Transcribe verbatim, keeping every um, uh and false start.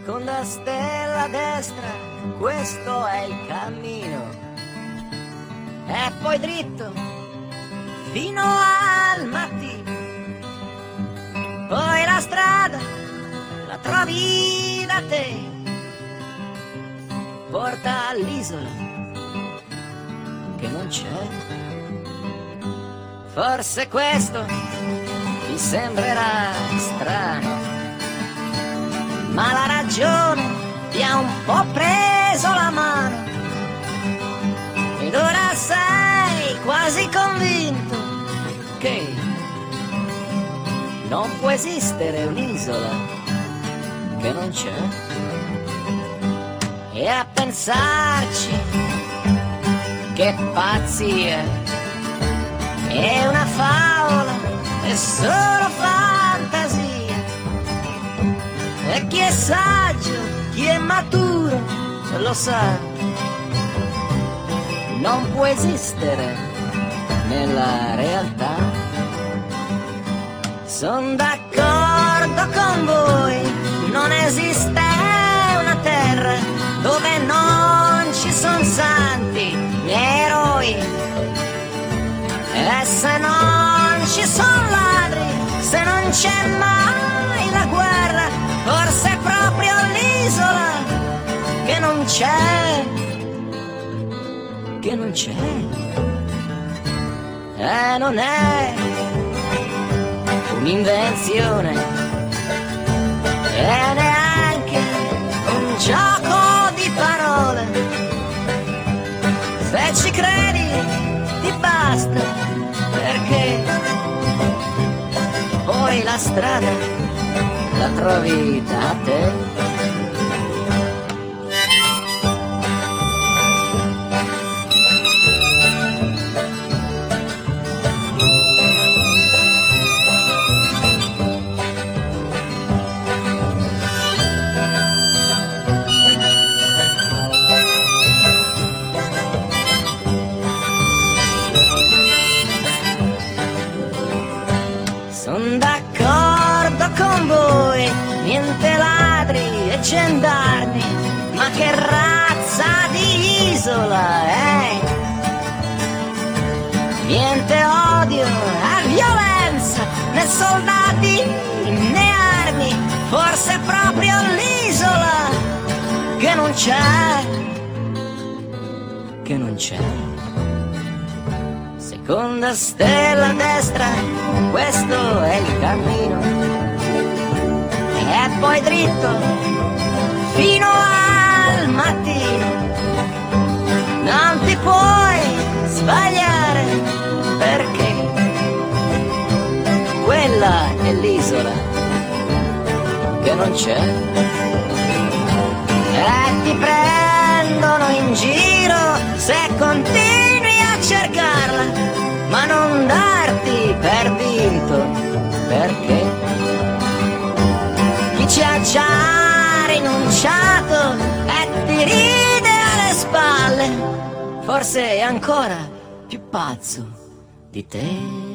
seconda stella a destra, questo è il cammino. E poi dritto fino al mattino. Poi la strada la trovi da te, porta all'isola che non c'è. Forse questo ti sembrerà strano, ma la ragione ti ha un po' preso la mano ed ora sei quasi convinto che non può esistere un'isola che non c'è. E a pensarci, che pazzia, è una favola, è solo fantasia. E chi è saggio, chi è maturo, lo sa, non può esistere nella realtà. Son d'accordo con voi, non esiste una terra dove non ci son santi né eroi. E se non ci son ladri, se non c'è mai la guerra, forse è proprio l'isola che non c'è, che non c'è. E non è un'invenzione e neanche un gioco di parole. Se ci credi ti basta, perché poi la strada la trovi da te. Son d'accordo con voi, niente ladri e gendarmi, ma che razza di isola è? Niente odio e violenza, né soldati né armi, forse è proprio l'isola che non c'è, che non c'è. Seconda stella a destra, questo è il cammino. E poi dritto fino al mattino. Non ti puoi sbagliare, perché quella è l'isola che non c'è. E ti prendono in giro se continui a cercarla, ma non darti per vinto, perché chi ci ha già rinunciato e ti ride alle spalle, forse è ancora più pazzo di te.